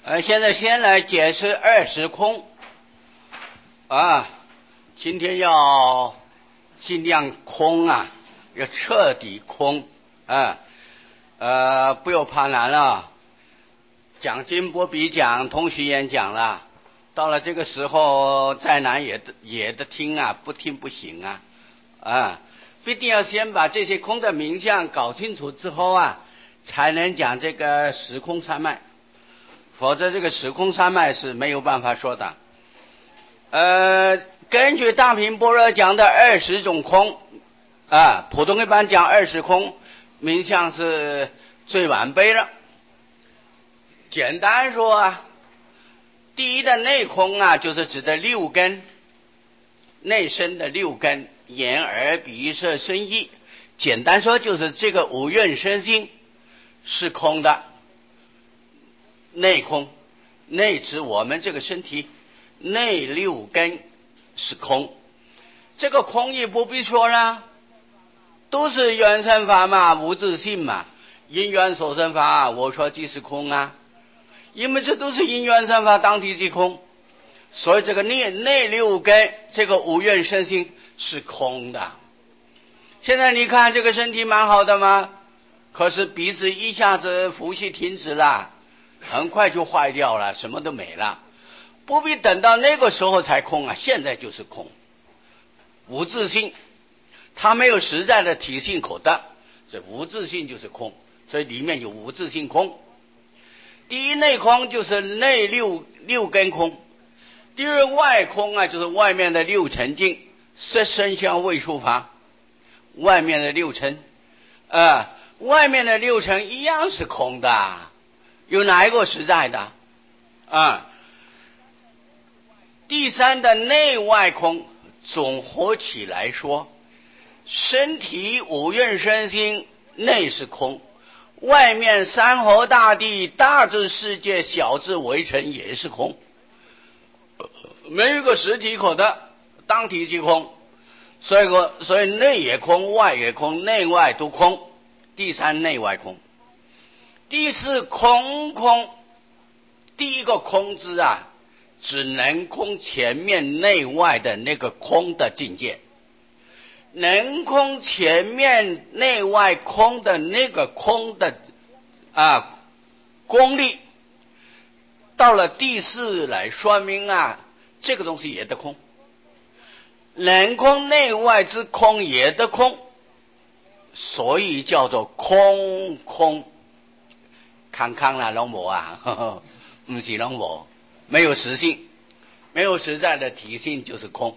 现在先来解释二时空啊，今天要尽量空啊，要彻底空啊，不要怕难了。讲经不比讲，通序演讲了，到了这个时候再难也得听啊，不听不行啊，必定要先把这些空的名相搞清楚之后啊，才能讲这个时空三脉。否则这个时空三脉是没有办法说的。根据大品般若讲的20种空啊，普通一般讲20空，名相是最完备了。简单说啊，第一的内空啊，就是指的六根，内身的六根，眼耳鼻舌身意。简单说就是这个五蕴身心是空的。内空，内指我们这个身体内六根是空，这个空也不必说了，都是缘生法嘛，无自性嘛，因缘所生法，我说即是空啊，因为这都是因缘生法，当体即空，所以这个内六根这个五蕴身心是空的。现在你看这个身体蛮好的嘛，可是鼻子一下子呼吸停止了，很快就坏掉了，什么都没了，不必等到那个时候才空啊，现在就是空，无自性，它没有实在的体性可得，所以无自性就是空，所以里面有无自性空。第一内空就是内六根空，第二外空啊，就是外面的六尘境，色声香味触法，外面的六尘外面的六尘一样是空的，有哪一个实在的啊？第三的内外空总合起来说，身体五蕴身心内是空，外面山河大地大至世界小至微尘也是空，没有一个实体可得，当体即空，所以内也空，外也空，内外都空。第三内外空。第四空，第一个空字啊，只能空前面内外的那个空的境界，能空前面内外空的那个空的功力，到了第四来说明啊，这个东西也得空，能空内外之空也得空，所以叫做空。康啦，拢无啊，不是拢无，没有实性，没有实在的体性就是空。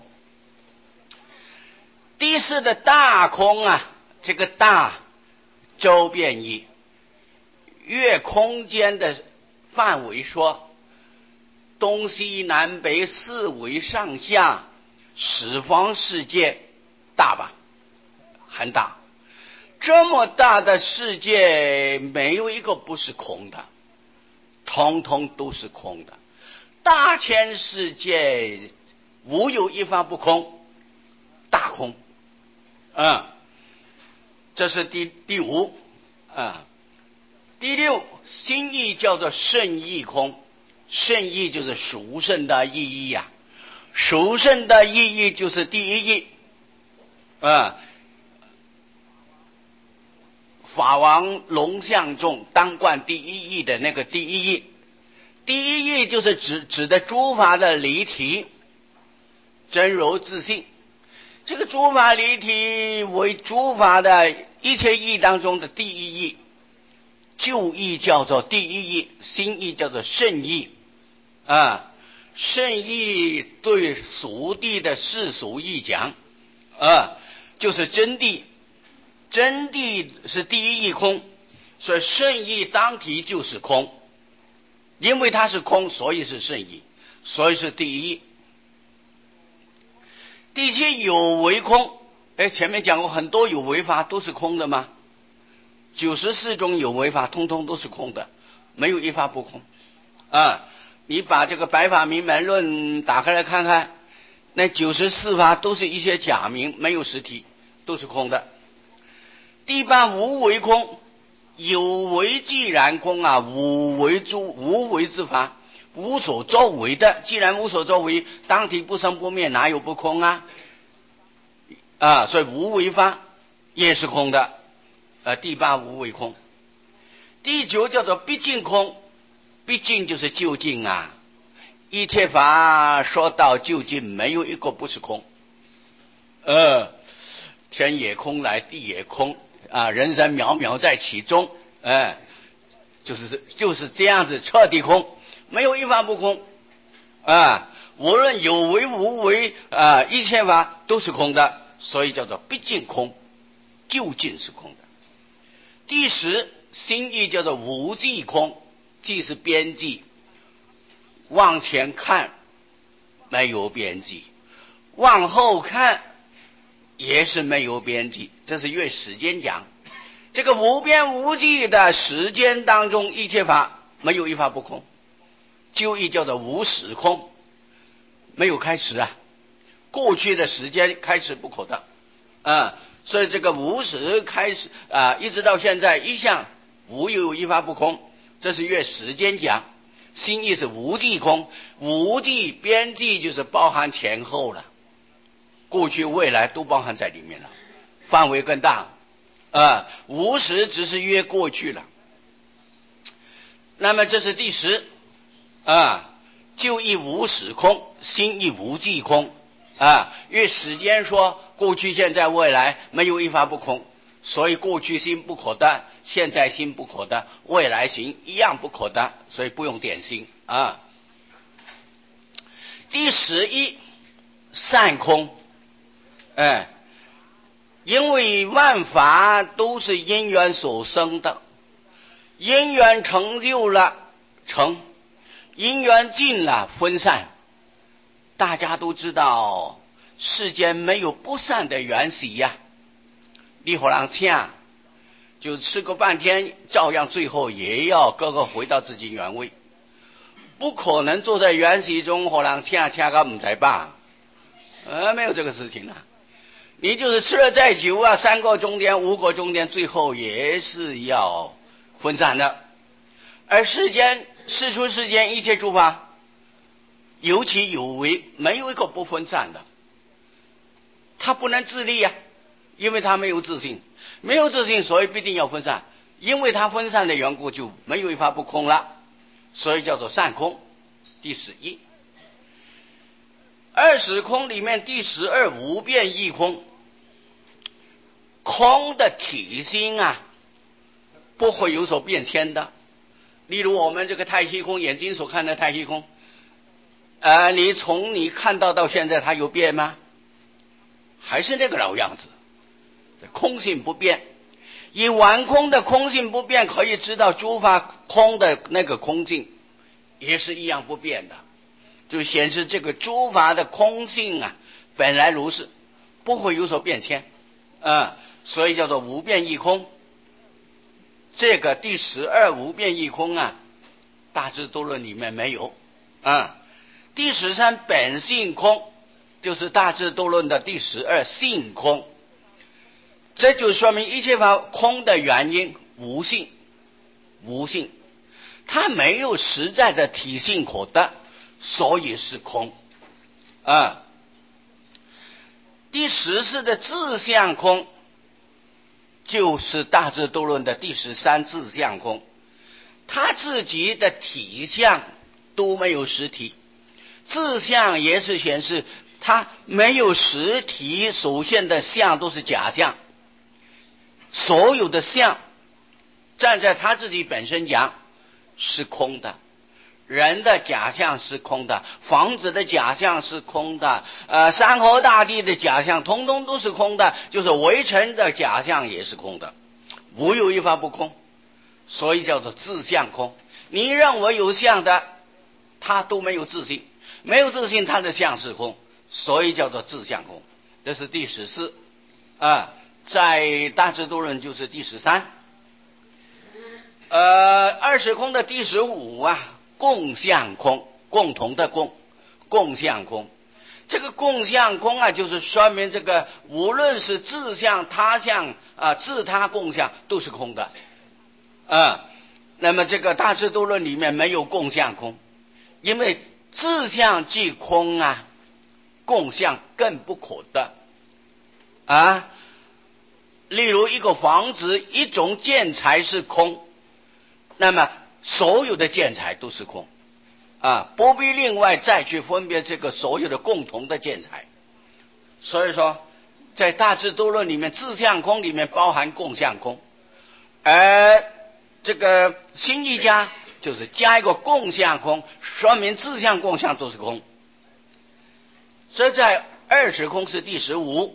第四的大空啊，这个大周遍义，越空间的范围说，东西南北四维上下十方世界大吧，很大。这么大的世界没有一个不是空的，通通都是空的，大千世界无有一法不空，大空这是第五第六心意叫做圣意空，圣意就是殊胜的意义啊，殊胜的意义就是第一义法王龙象众当观第一义的那个第一义，第一义就是指的诸法的离体真如自性，这个诸法离体为诸法的一切义当中的第一义，旧义叫做第一义，新义叫做圣义圣义对俗谛的世俗义讲就是真谛，真谛是第一义空，所以圣义当体就是空，因为它是空，所以是圣义，所以是第一义。第七有为空，前面讲过很多有为法都是空的吗？94种有为法通通都是空的，没有一法不空你把这个百法明门论打开来看看，那94法都是一些假名，没有实体，都是空的。第八无为空， 有为既然空啊，无为之法，无所作为的，既然无所作为，当体不生不灭，哪有不空啊？所以无为法也是空的。第八无为空。第九叫做毕竟空，毕竟就是究竟啊，一切法说到究竟，没有一个不是空。天也空来，地也空啊，人生渺渺在其中，就是这样子彻底空，没有一法不空啊。无论有为无为一切法都是空的，所以叫做毕竟空，究竟是空的。第十心意叫做无际空，即是边际，往前看没有边际，往后看也是没有边际，这是用时间讲。这个无边无际的时间当中，一切法没有一法不空，就义叫做无始空，没有开始啊，过去的时间开始不可的所以这个无始开始一直到现在一向无有一法不空，这是用时间讲。心意是无际空，无际边际就是包含前后了，过去未来都包含在里面了，范围更大无始只是约过去了。那么这是第十就义无始空，心意无际空因为时间说过去现在未来没有一法不空，所以过去心不可得，现在心不可得，未来心一样不可得，所以不用点心第11善空因为万法都是因缘所生的，因缘成就了成，因缘尽了分散。大家都知道世间没有不散的缘起呀，你好让呛就吃个半天，照样最后也要个个回到自己原位，不可能坐在缘起中好让呛个不在吧没有这个事情你就是吃了再久3个钟点5个钟点，最后也是要分散的。而世出世间一切诸法有起有为，没有一个不分散的，他不能自立因为他没有自信，没有自信所以必定要分散，因为他分散的缘故就没有一法不空了，所以叫做善空。第11 20空里面第12无变异空，空的体性不会有所变迁的。例如我们这个太虚空，眼睛所看的太虚空你从你看到现在它有变吗？还是那个老样子，空性不变。以完空的空性不变，可以知道诸法空的那个空性也是一样不变的，就显示这个诸法的空性本来如是，不会有所变迁所以叫做无变异空。这个第12无变异空大智度论里面没有第13本性空，就是大智度论的第12性空。这就说明一切法空的原因无性，无性它没有实在的体性可得，所以是空第14的自相空，就是大智度论的第13自相空，他自己的体相都没有实体，自相也是显示他没有实体所现的相都是假象，所有的相站在他自己本身讲是空的，人的假象是空的，房子的假象是空的山河大地的假象通通都是空的，就是围城的假象也是空的，无有一法不空，所以叫做自相空。你认为有相的，他都没有自信，没有自信他的相是空，所以叫做自相空。这是第14在大智度论就是第1320空的第15共相空，共同的共相空。这个共相空就是说明这个无论是自相他相自他共相都是空的那么这个大智度论里面没有共相空，因为自相即空啊，共相更不可得啊。例如一个房子，一种建材是空，那么所有的建材都是空啊，不必另外再去分别这个所有的共同的建材。所以说在大智度论里面，自相空里面包含共相空，而这个新一家就是加一个共相空，说明自相共相都是空。这在二十空是第15，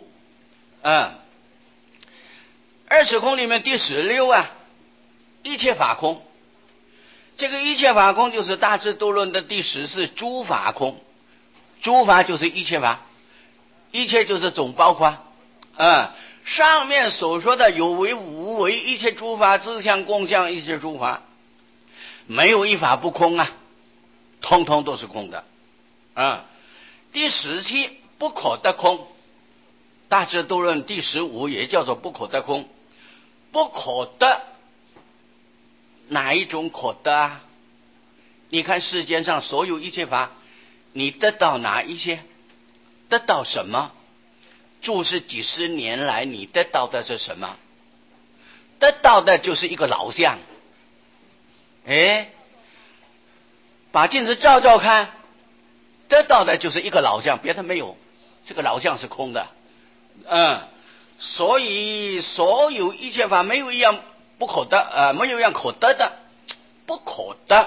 二十空里面第16啊，一切法空。这个一切法空就是大智度论的第14，诸法空。诸法就是一切法，一切就是总包括。上面所说的有为无为，一切诸法自相共相，一切诸法没有一法不空啊，通通都是空的。第17不可得空，大智度论第15也叫做不可得空。不可得哪一种可得啊？你看世间上所有一切法，你得到哪一些？得到什么？注释几十年来你得到的是什么？得到的就是一个老相。把镜子照照看，得到的就是一个老相，别的没有，这个老相是空的。所以所有一切法没有一样不可得，没有一样可得的，不可得。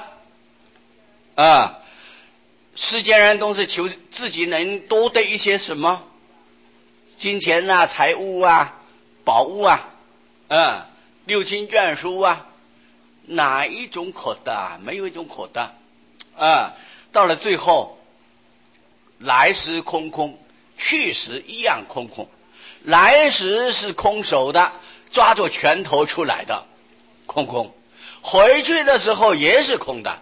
世间人都是求自己能多得一些什么金钱啊、财物啊、宝物啊，六亲眷属啊，哪一种可得啊？没有一种可得。到了最后，来时空空，去时一样空空。来时是空手的，抓住拳头出来的，空空；回去的时候也是空的。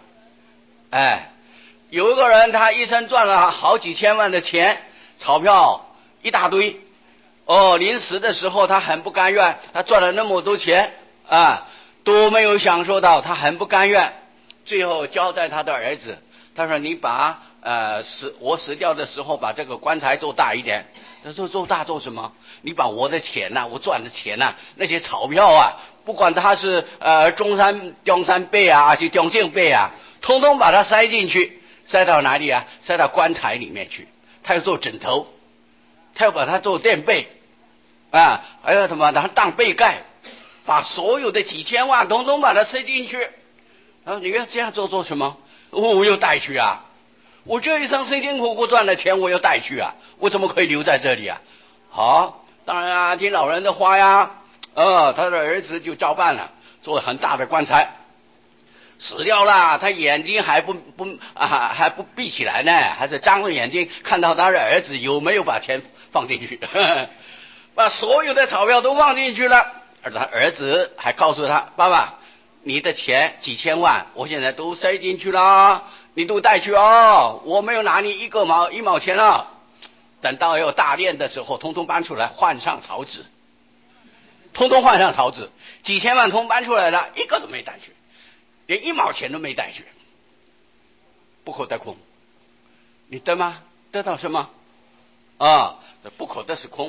有一个人他一生赚了好几千万的钱，钞票一大堆，临死的时候他很不甘愿，他赚了那么多钱都没有享受到，他很不甘愿。最后交代他的儿子，他说你把我死掉的时候把这个棺材做大一点。他说做大做什么？你把我的钱我赚的钱那些钞票不管他是中山贝还是中正贝通通把它塞进去，塞到哪里塞到棺材里面去。他要做枕头，他要把它做垫被还要把它当被盖，把所有的几千万通通把它塞进去。你要这样做什么？我又带去我这一生辛辛苦苦赚的钱我要带去我怎么可以留在这里好，当然听老人的话他的儿子就照办了，做很大的棺材。死掉了，他眼睛还不闭起来呢，还是张着眼睛看到他的儿子有没有把钱放进去把所有的钞票都放进去了。而他儿子还告诉他，爸爸，你的钱几千万我现在都塞进去了，你都带去我没有拿你一毛钱等到有大殓的时候通通搬出来，换上草纸，通通换上草纸，几千万通搬出来了，一个都没带去，连一毛钱都没带去。不可得空，你得吗？得到什么不可得是空。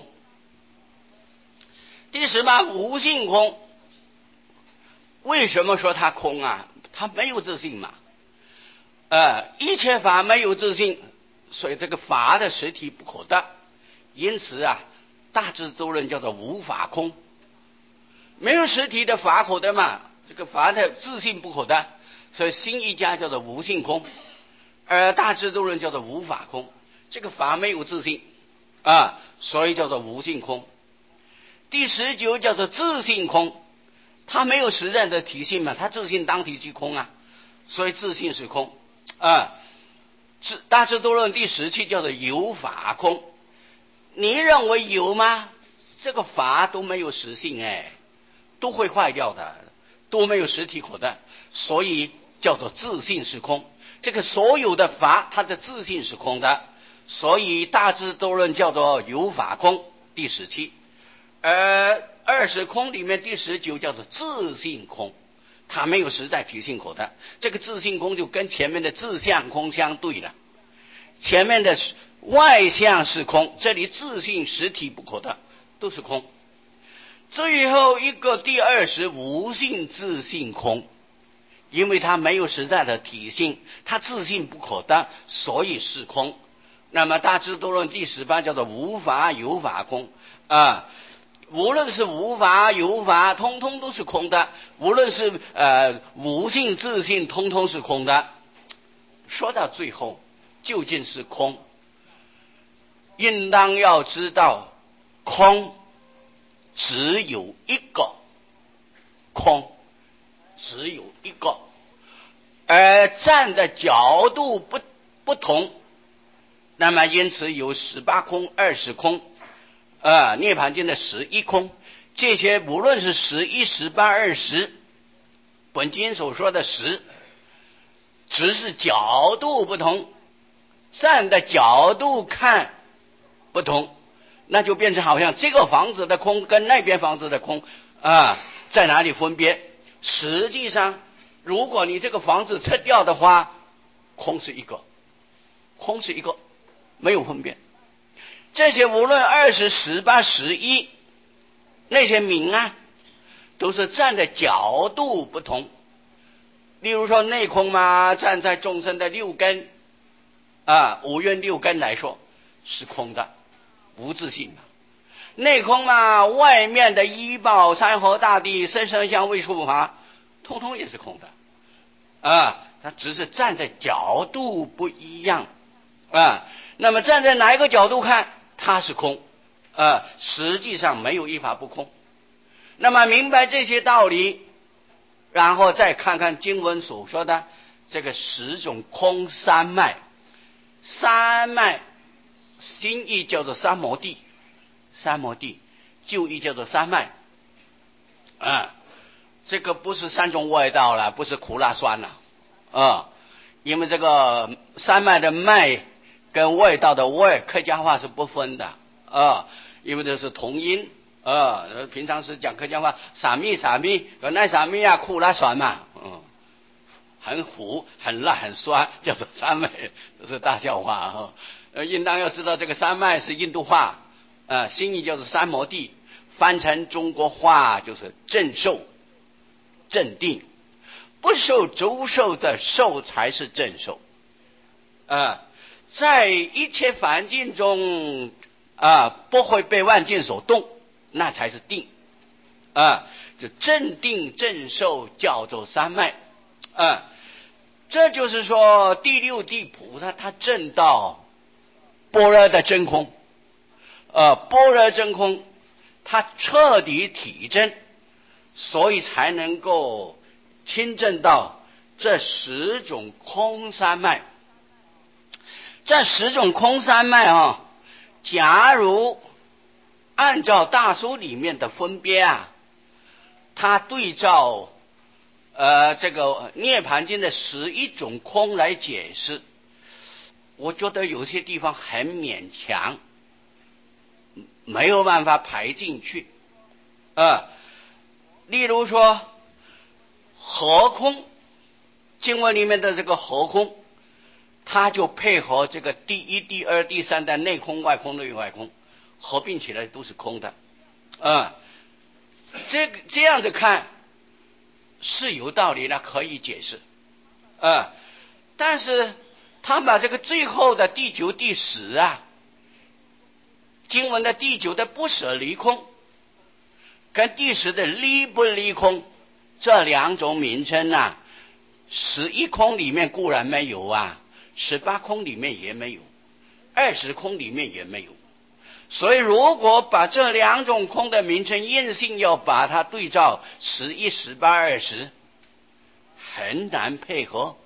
第18无性空。为什么说它空它没有自性嘛。一切法没有自性，所以这个法的实体不可得。因此大智度论叫做无法空。没有实体的法可得嘛，这个法的自性不可得，所以新一家叫做无性空，而大智度论叫做无法空。这个法没有自性所以叫做无性空。第19叫做自性空，它没有实在的体性嘛，它自性当体即空所以自性是空大智度论第17叫做有法空。你认为有吗？这个法都没有实性都会坏掉的，都没有实体可得，所以叫做自性是空。这个所有的法它的自性是空的，所以大智度论叫做有法空第17。而20空里面第19叫做自性空， 它没有实在体性可得。这个自性空就跟前面的自相空相对了，前面的外相是空，这里自性实体不可得，都是空。最后一个第二十无性自性空，因为它没有实在的体性，它自性不可得，所以是空。那么大智度论第18叫做无法有法空啊，无论是无法有法，通通都是空的；无论是无性自性，通通是空的。说到最后，究竟是空，应当要知道，空只有一个，空只有一个，而站的角度不同，那么因此有18空、20空，涅槃经的11空，这些无论是11、18、20，本经所说的10，只是角度不同，站的角度看不同，那就变成好像这个房子的空跟那边房子的空在哪里分别？实际上，如果你这个房子撤掉的话，空是一个，空是一个，没有分别。这些无论20、18、11那些名都是站的角度不同。例如说内空嘛，站在众生的六根五蕴六根来说是空的，无自性嘛。内空嘛，外面的医报、山河大地、声声相位触法，通通也是空的它只是站的角度不一样那么站在哪一个角度看，它是空实际上没有一法不空。那么明白这些道理，然后再看看经文所说的这个10种空三昧。三昧新义叫做三摩地，三摩地旧义叫做三昧这个不是3种外道了，不是苦辣酸了因为这个三昧的昧跟外道的外，客家话是不分的因为这是同音平常是讲客家话，傻蜜傻蜜，那傻蜜苦辣酸嘛很苦很辣很酸，叫做三昧，这是大笑话应当要知道这个三昧是印度话新义叫做三摩地，翻成中国话就是正受正定，不受周受的受才是正受在一切凡境中不会被万境所动，那才是定就正定正受叫做三昧这就是说第六地菩萨他证到般若的真空般若真空他彻底体证，所以才能够亲证到这10种空三昧。这10种空三昧假如按照大书里面的分别他对照这个涅槃经的11种空来解释，我觉得有些地方很勉强，没有办法排进去例如说合空，经文里面的这个合空，它就配合这个第一、第二、第三的内空、外空、内外空合并起来都是空的这样子看是有道理的，可以解释但是他把这个最后的第9、第10经文的第9的不舍离空跟第10的离不离空这2种名称11空里面固然没有18空里面也没有，20空里面也没有。所以如果把这2种空的名称硬性要把它对照11、18、20，很难配合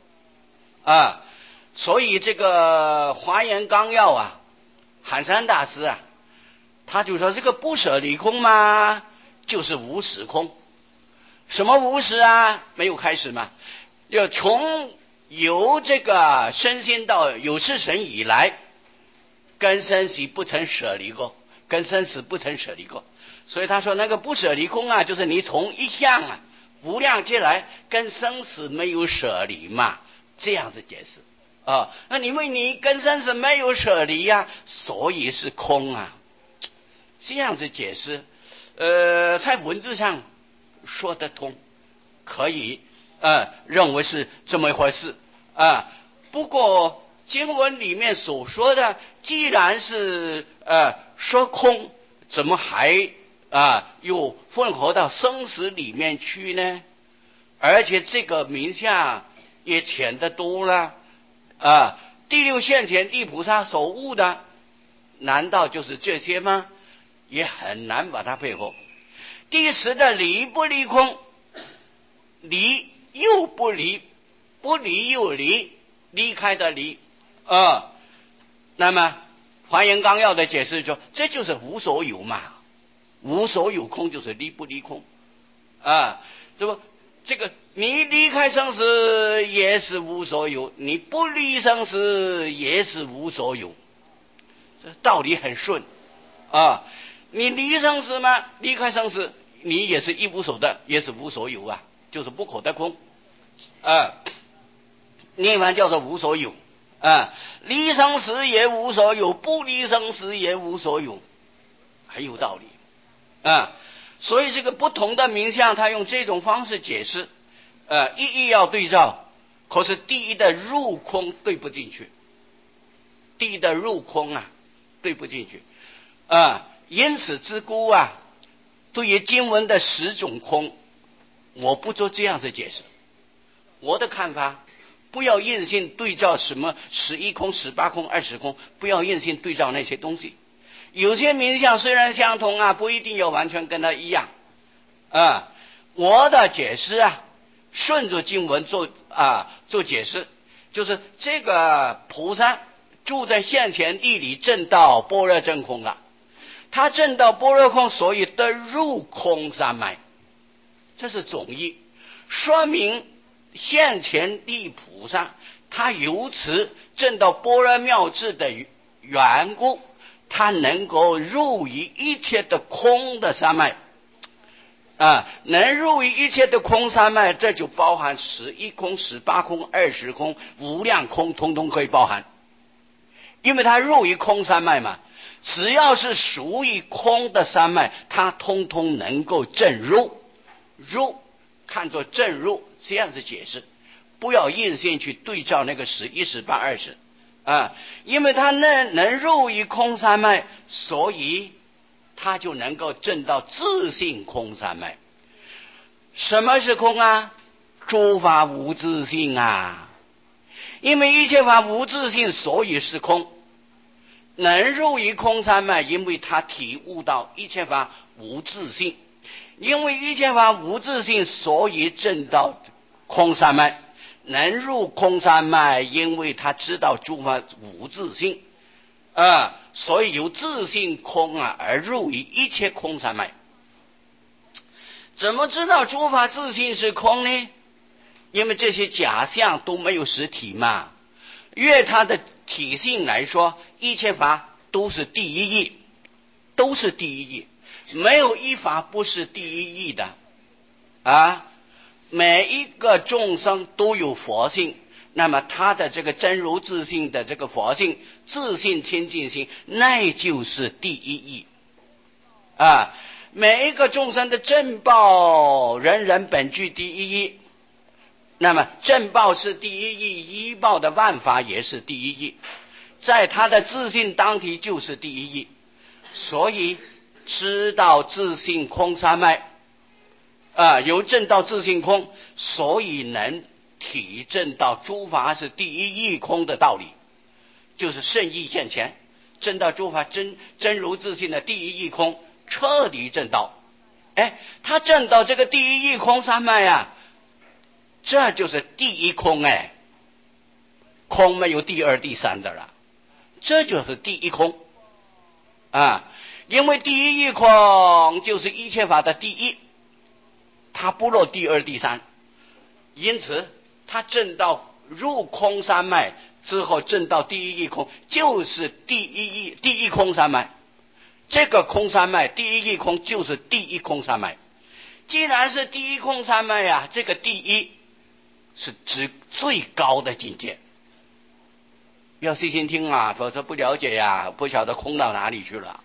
所以这个华严纲要寒山大师他就说这个不舍离空嘛，就是无始空。什么无始没有开始嘛，要从由这个身心到有事神以来，跟生死不曾舍离过，跟生死不曾舍离过。所以他说那个不舍离空就是你从一相无量劫来跟生死没有舍离嘛，这样子解释啊。那因为你跟生死没有舍离呀，所以是空啊，这样子解释，在文字上说得通，可以认为是这么一回事啊。不过经文里面所说的，既然是说空，怎么还又混合到生死里面去呢？而且这个名相也浅得多了啊。第六现前地菩萨所悟的，难道就是这些吗？也很难把它配合。第十的离不离空，离又不离，不离又离，离开的离那么华严纲要的解释说，这就是无所有嘛，无所有空就是离不离空对吧？这个你离开生死也是无所有，你不离生死也是无所有，这道理很顺你离生死吗？离开生死，你也是一无所得，也是无所有就是不可得空涅槃叫做无所有离生死也无所有，不离生死也无所有，很有道理所以这个不同的名相，他用这种方式解释意义要对照，可是第一的入空对不进去，第一的入空对不进去因此之故对于经文的10种空，我不做这样的解释。我的看法，不要硬性对照什么11空、18空、20空，不要硬性对照那些东西。有些名相虽然相同不一定要完全跟它一样我的解释顺着经文做解释，就是这个菩萨住在现前地里证到般若真空了，他证到般若空，所以得入空三昧，这是总义，说明现前地菩萨他由此证到般若妙智的缘故，他能够入于一切的空的三昧能入于一切的空三昧，这就包含11空、18空、20空、无量空，通通可以包含，因为他入于空三昧嘛，只要是属于空的三昧，他通通能够证入，看作证入，这样子解释，不要硬性去对照那个11、18、20因为他能入于空三昧，所以他就能够证到自性空三昧。什么是空诸法无自性因为一切法无自性，所以是空。能入于空三昧，因为他体悟到一切法无自性，因为一切法无自性，所以证到空三昧。能入空三昧，因为他知道诸法无自性所以由自性空而入于一切空三昧。怎么知道诸法自性是空呢？因为这些假象都没有实体嘛，越它的体性来说，一切法都是第一义，都是第一义，没有一法不是第一义的每一个众生都有佛性，那么他的这个真如自性的这个佛性、自性清净心，那就是第一义每一个众生的正报，人人本具第一义，那么正报是第一义，依报的万法也是第一义，在他的自性当体就是第一义，所以知道自性空三昧由证到自性空，所以能体证到诸法是第一义空的道理，就是圣义现前，证到诸法真如自性的第一义空，彻底证到他证到这个第一义空三昧这就是第一空空没有第二第三的了，这就是第一空因为第一义空就是一切法的第一，他不落第二第三，因此他证到入空三昧之后，证到第一义空，就是第一空三昧，这个空三昧第一义空就是第一空三昧， 既然是第一空三昧啊，这个第一是指最高的境界，要细心听啊，否则不了解呀，不晓得空到哪里去了。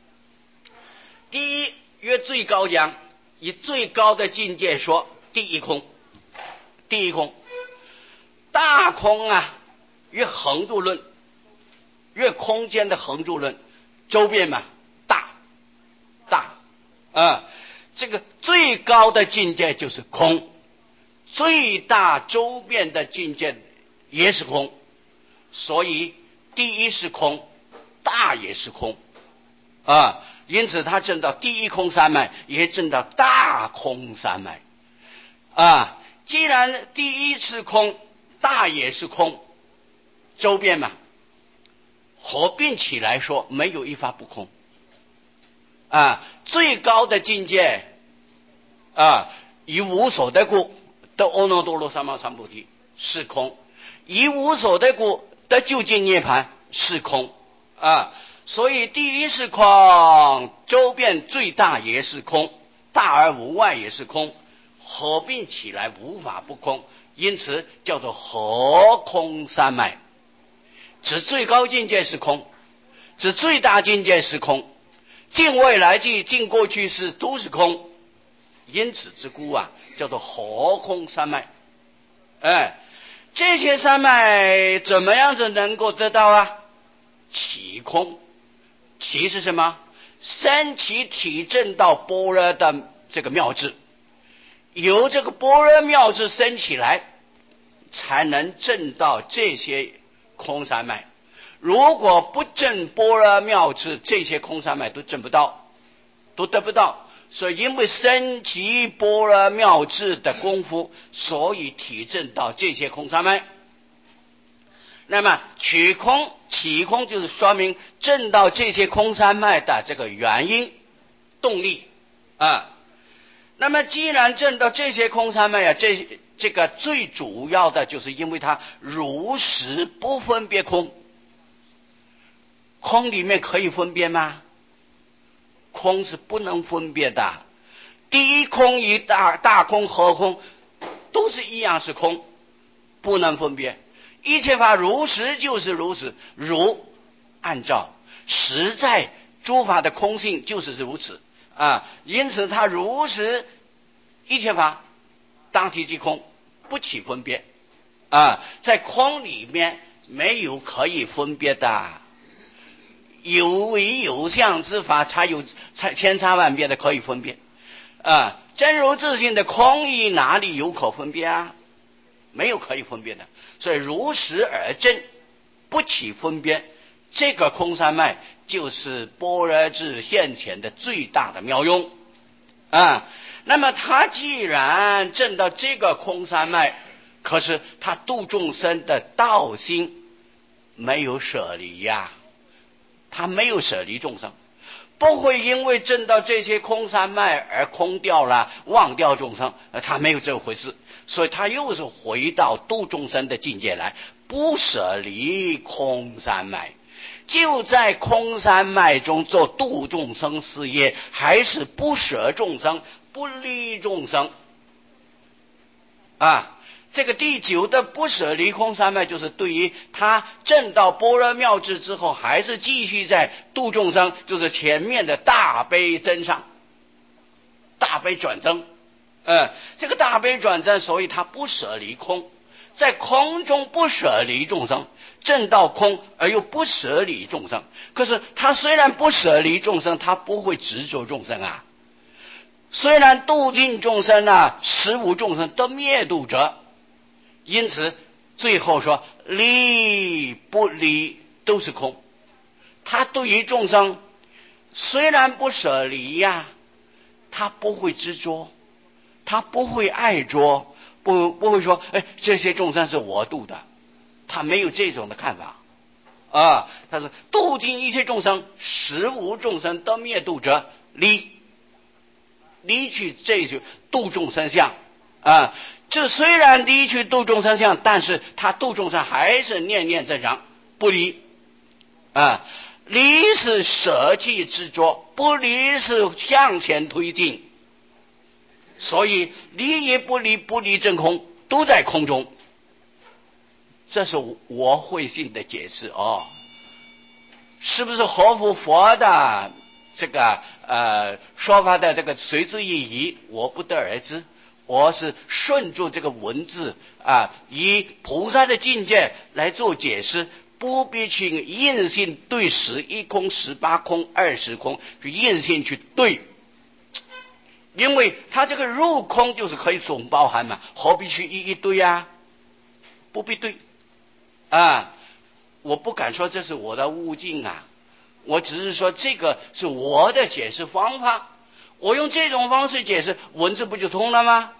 第一曰最高讲，以最高的境界说第一空。第一空，大空啊，曰横度论，曰空间的横度论，周边嘛，大，这个最高的境界就是空，最大周边的境界也是空，所以第一是空，大也是空啊，因此他证到第一空三昧，也证到大空三昧啊。既然第一是空，大也是空，周边嘛，合并起来说，没有一法不空啊。最高的境界啊，以无所得故得阿耨多罗三藐三菩提是空，以无所得故得究竟涅槃是空啊。所以第一是空，周边最大也是空，大而无外也是空，合并起来无法不空，因此叫做合空三昧。指最高境界是空，指最大境界是空，尽未来际、尽过去式都是空，因此之故啊，叫做合空三昧。这些三昧怎么样子能够得到啊？起空，起是什么？升起体证到般若的这个妙智，由这个般若妙智升起来，才能证到这些空三昧。如果不证般若妙智，这些空三昧都证不到，都得不到。所以因为升起般若妙智的功夫，所以体证到这些空三昧。那么起空就是说明证到这些空三昧的这个原因动力啊。那么既然证到这些空三昧啊，这个最主要的就是因为它如实不分别空。空里面可以分别吗？空是不能分别的。第一空与大空合空都是一样是空，不能分别。一切法如实就是如此，如按照实在诸法的空性就是如此啊。因此它如实一切法当体即空，不起分别啊。在空里面没有可以分别的，有为有相之法才有千差万别的可以分别啊。真如自性的空义哪里有可分别啊？没有可以分别的。所以如实而证，不起分别，这个空三昧就是般若智现前的最大的妙用啊。那么他既然证到这个空三昧，可是他度众生的道心没有舍离呀，他没有舍离众生，不会因为证到这些空三昧而空掉了，忘掉众生，他没有这回事。所以他又是回到度众生的境界来，不舍离空三昧，就在空三昧中做度众生事业，还是不舍众生，不离众生啊。这个第九的不舍离空三昧，就是对于他证到般若妙智之后，还是继续在度众生，就是前面的大悲增上，大悲转增。这个大悲转增，所以他不舍离空，在空中不舍离众生，证到空而又不舍离众生。可是他虽然不舍离众生，他不会执着众生啊。虽然度尽众生啊，实无众生得灭度者。因此最后说离不离都是空。他对于众生虽然不舍离呀，他不会执着，他不会爱着，不会说这些众生是我度的，他没有这种的看法啊。他说度尽一切众生，实无众生得灭度者，离去这些度众生相啊。这虽然离去度众生相，但是他度众生还是念念正常，不离啊。离是舍弃执着，不离是向前推进， 所以离也不离，不离真空，都在空中。这是我会信的解释哦，是不是合乎佛的这个说法的这个随之意义，我不得而知。我是顺着这个文字以菩萨的境界来做解释，不必去硬性对11空、18空、20空去硬性去对，因为它这个入空就是可以总包含嘛，何必去一对啊？不必对我不敢说这是我的悟境我只是说这个是我的解释方法，我用这种方式解释，文字不就通了吗？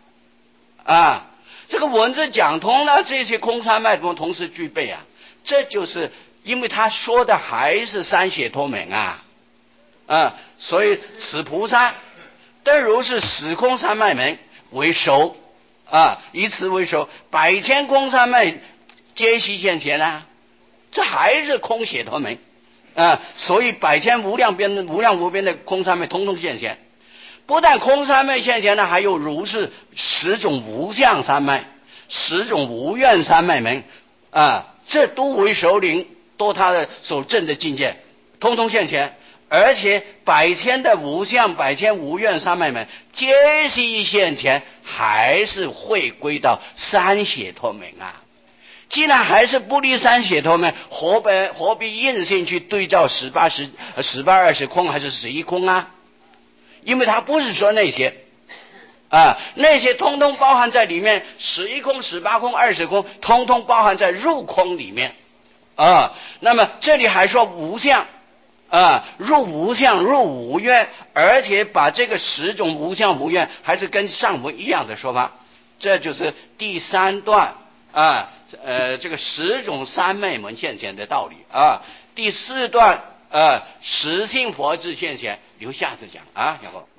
这个文字讲通了，这些空三脉同时具备这就是因为他说的还是三解脱门所以此菩萨但如是时空三脉门为首以此为首，百千空三脉皆悉现前这还是空解脱门所以百千无量无边的空三昧通通现前。不但空三昧现前还有如是10种无相三昧、10种无愿三昧门这都为首领，都他的所证的境界通通现前。而且百千的无相、百千无愿三昧门皆悉现前，还是会归到三解脱门既然还是不离三解脱门，何必硬性去对照18、20空还是11空因为他不是说那些那些通通包含在里面，11空、18空、20空通通包含在入空里面那么这里还说无相入无相入无愿，而且把这个10种无相无愿还是跟上文一样的说法，这就是第3段这个10种三昧门现前的道理第4段实性佛智现前，留下次讲然后